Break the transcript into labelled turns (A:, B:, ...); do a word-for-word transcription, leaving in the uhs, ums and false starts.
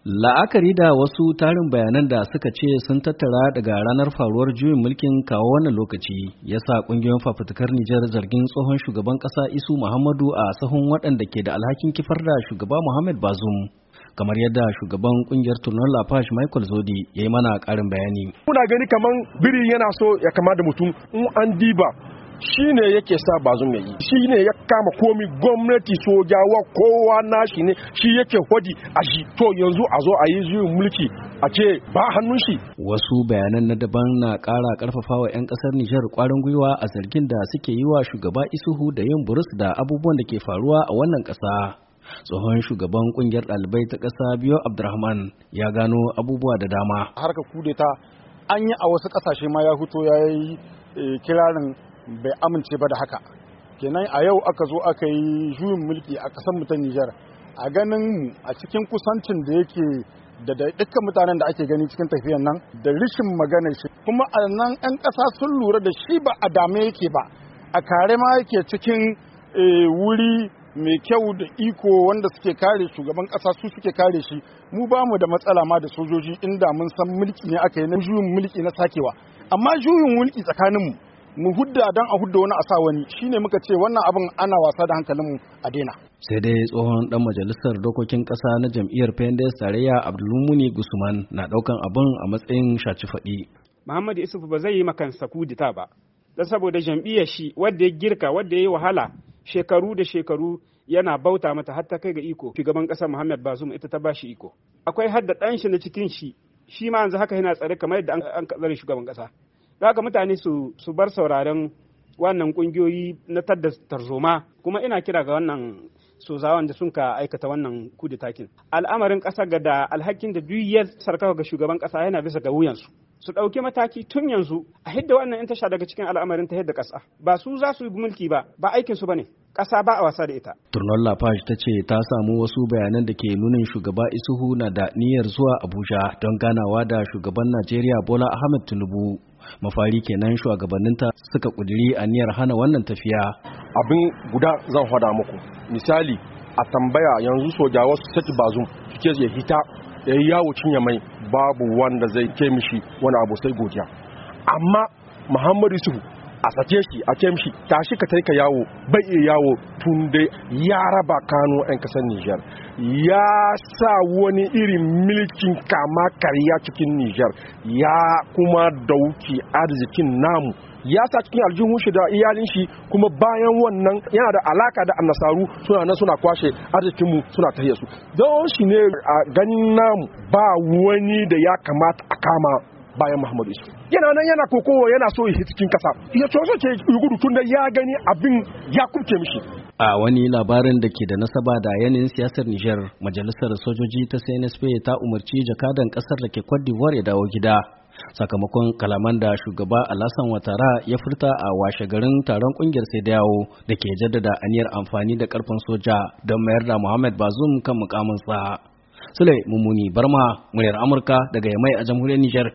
A: La'akari da wasu tarin bayanan da suka ce sun tattara daga ranar faruwar juyin mulkin kawo wannan lokaci ya sa ƙungiyoyin fafutukar Nijar zargin tsohon shugaban ƙasa Isu Muhammadu a sahun waɗanda ke da alhakin kifar da shugaba Muhammad Bazoum. Kamar yadda shugaban ƙungiyar Tournon La Page Michael Zodi ya yi mana ƙarin bayani.
B: Muna gani kaman biri yana so ya kama da mutum in an diba shi ne yake sa Bazoum ya yi, shi ne ya kama komi gwamnati sojawa kowa nashi ne shi yake hodi a shi to yanzu a zo a yi juyin mulki a ce ba hannun shi.
A: Wasu bayanan na daban na ƙara ƙarfafa wa 'yan ƙasar Nijar ƙwarin gwiwa a zargin da suke yi wa shugaba Isuhu da yin burus da abubuwan da ke faruwa a wannan ƙasa. Tsohon shugaban ƙungiyar ɗalibai ta ƙasa Biyo Abdurrahman ya gano abubuwa da dama.
C: Harkar kudeta an yi a wasu ƙasashe ma ya fito ya yi kirarin bai amince ba da haka, kenan a yau aka zo aka yi juyin mulki a ƙasar mu ta Nijar. A ganin mu a cikin kusancin da yake da dukkan mutanen da ake gani cikin tafiyan nan da rishin maganar shi, kuma a nan 'yan ƙasa sun lura da shi ba a dame yake ba, a kare ma yake cikin wuri mai kyau da iko wanda suke kare shugaban ƙasa su suke kare shi. Mu ba mu da matsala ma da sojoji inda mun san mulki ne aka yi na juyin mulki na sakewa, amma juyin mulki tsakaninmu mu hudda dan a hudda wani a sa wani shine muka ce wannan abin ana wasa da hankalinmu a daina.
A: Sai dai tsohon dan majalisar dokokin kasa na jam'iyyar P N D S tarayya Abdulmuni Gusman na daukan abin a matsayin shaci faɗi.
D: Muhammadu Isufu ba zai yi makansa kudita ba, dan saboda jam'iyyar shi wadda ya girka wadda ya yi wahala shekaru da shekaru yana bauta mata har ta kai ga iko. Shugaban ƙasar Muhammad Bazoum ita ta bashi iko. Akwai hadda ɗan shi na cikin shi, shi ma yanzu haka yana tsare kamar yadda an tsare shugaban ƙasa. Haka mutane su su bar sauraron wannan kungiyoyi na tadda tarzoma, kuma ina kira ga wannan sozawan da sun ka aikata wannan kudetakin. Al'amarin ƙasa ga da alhakin da duk ya sarkawa ga shugaban ƙasa yana bisa ga wuyansu. Su ɗauki mataki tun yanzu a hidda wannan in tasha daga cikin al'amarin ta yadda ƙasa. Ba su za su yi mulki ba, ba aikin su bane. Ƙasa ba a wasa da ita.
A: Tournon La Page ta ce ta samu wasu bayanan da ke nunin shugaba Isuhu na da niyyar zuwa Abuja don ganawa da shugaban Najeriya Bola Ahmed Tinubu. Mafari kenan shugabanninta suka kudiri aniyar hana wannan tafiya.
B: Abin guda zan faɗa muku, misali a tambaya yanzu sojawa su saki Bazoum suke ya hita ya yi yawo cinye mai, babu wanda zai ke mishi wani abu sai godiya. Amma Muhammadu Isuhu a sake shi a ce mishi tashi ka taika yawo bai iya yawo tun dai ya raba Kano 'yan kasar Nijar, ya sa wani irin milkin kama karya cikin Nijar, ya kuma dauki arzikin namu ya sa cikin aljihun shi da iyalin shi, kuma bayan wannan yana da alaka da annasaru suna nan suna kwashe arzikinmu suna tahiya su. Don shi ne a ganin namu ba wani da ya kamata a kama bayan Muhammadu Isu. Yana nan yana kokowa yana so ya cikin kasa. Ya coso ke gudu tun da ya gani abin ya kubce mishi.
A: A wani labarin da ke da nasaba da yanayin siyasar Nijar, majalisar sojoji ta C N S P ta umarci jakadan kasar da ke Cote d'Ivoire ya dawo gida. Sakamakon kalaman da shugaba Alassane Ouattara ya furta a washe garin taron kungiyar Sai-da-yawo da ke jaddada aniyar amfani da karfin soja don mayar da Muhammad Bazoum kan mukaminsa. Sule Mummuni Barma, muryar Amurka daga Yamai a jamhuriyar Nijar.